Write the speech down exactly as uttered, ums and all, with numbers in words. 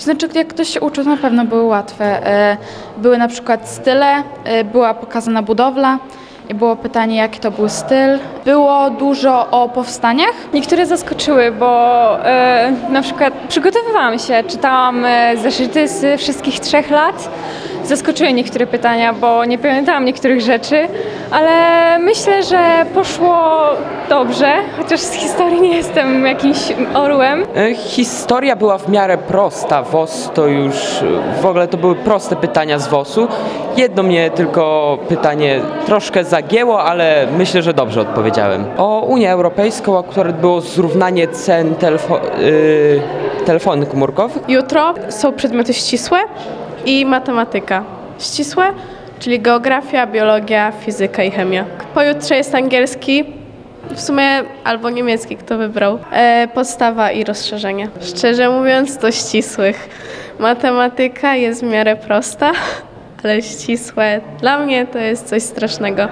To znaczy, jak ktoś się uczył, to na pewno były łatwe. E, Były na przykład style, e, była pokazana budowla i było pytanie, jaki to był styl. Było dużo o powstaniach. Niektóre zaskoczyły, bo e, na przykład przygotowywałam się, czytałam e, zeszyty z wszystkich trzech lat. Zaskoczyły niektóre pytania, bo nie pamiętałam niektórych rzeczy, ale myślę, że poszło dobrze, chociaż z historii nie jestem jakimś orłem. E, Historia była w miarę prosta. W O S to już w ogóle to były proste pytania z W O S-u. Jedno mnie tylko pytanie troszkę zagięło, ale myślę, że dobrze odpowiedziałem. O Unię Europejską akurat było zrównanie cen telefo- yy, telefonów komórkowych. Jutro są przedmioty ścisłe i matematyka. Ścisłe, czyli geografia, biologia, fizyka i chemia. Pojutrze jest angielski, w sumie albo niemiecki, kto wybrał. E, podstawa i rozszerzenie. Szczerze mówiąc, do ścisłych. Matematyka jest w miarę prosta, ale ścisłe dla mnie to jest coś strasznego.